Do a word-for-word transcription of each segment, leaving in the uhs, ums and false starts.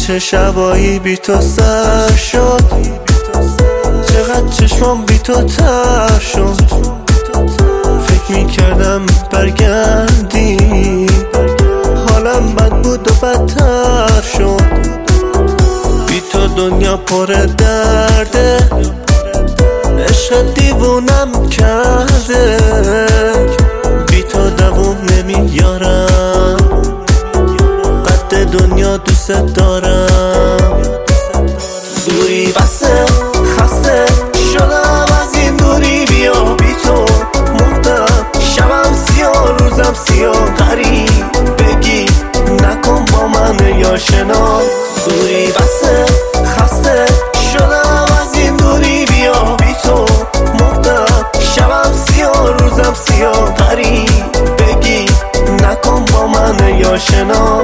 چه شبایی بی تو سر شد، چقدر چشمام بی تو تر شد. فکر میکردم برگردی، حالم بد بود و بدتر شد. بی تو دنیا پر درده، عشق دیوونم کرده. بی تو دووم نمیارم، قد دنیا دوست دارم. دوری بسه، خسته شدم از این دوری. بیا بی تو مردم، شبم سیاه روزم سیاه. غریب بگی نکن با من یا شنا. دوری بسه، خسته شدم از این دوری. بیا بی تو مردم، شبم سیاه روزم سیاه. غریب بگی نکن با من یا شنا.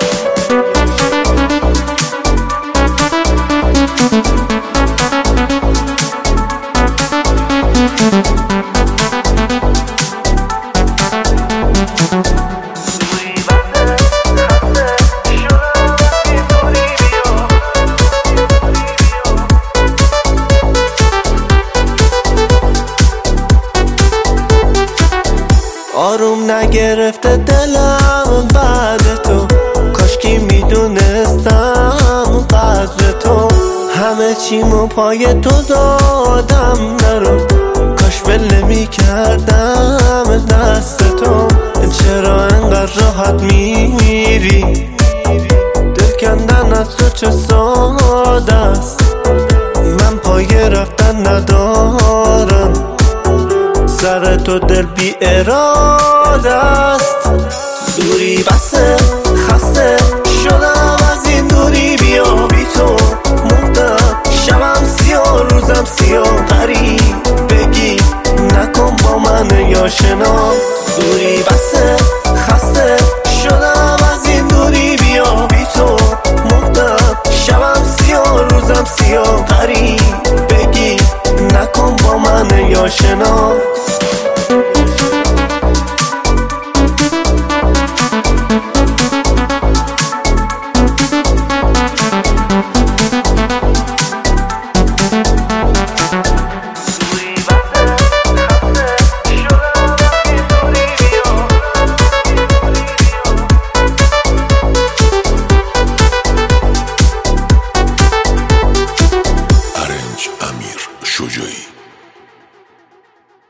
آروم نگرفته دلم بعد تو، کاشکی میدونستم قدر تو. همه چیمو پای تو دادم نرو، کاش ول نمیکردم دست تو. چرا انقدر راحت میری، دل کندن از تو چه ساده است. من پای رفتن ندارم، سر تو دل بی اراده است. دوری بسه، خسته شدم از این دوری. بیا بی تو مردم، شبم سیاه روزم سیاه. غریب بگی نکن با من یا شنا. دوری بسه، خسته شدم از این دوری. بیا بی تو مردم، شبم سیاه روزم سیاه. غریب بگی نکن با من یا شنا. امیر شجاعی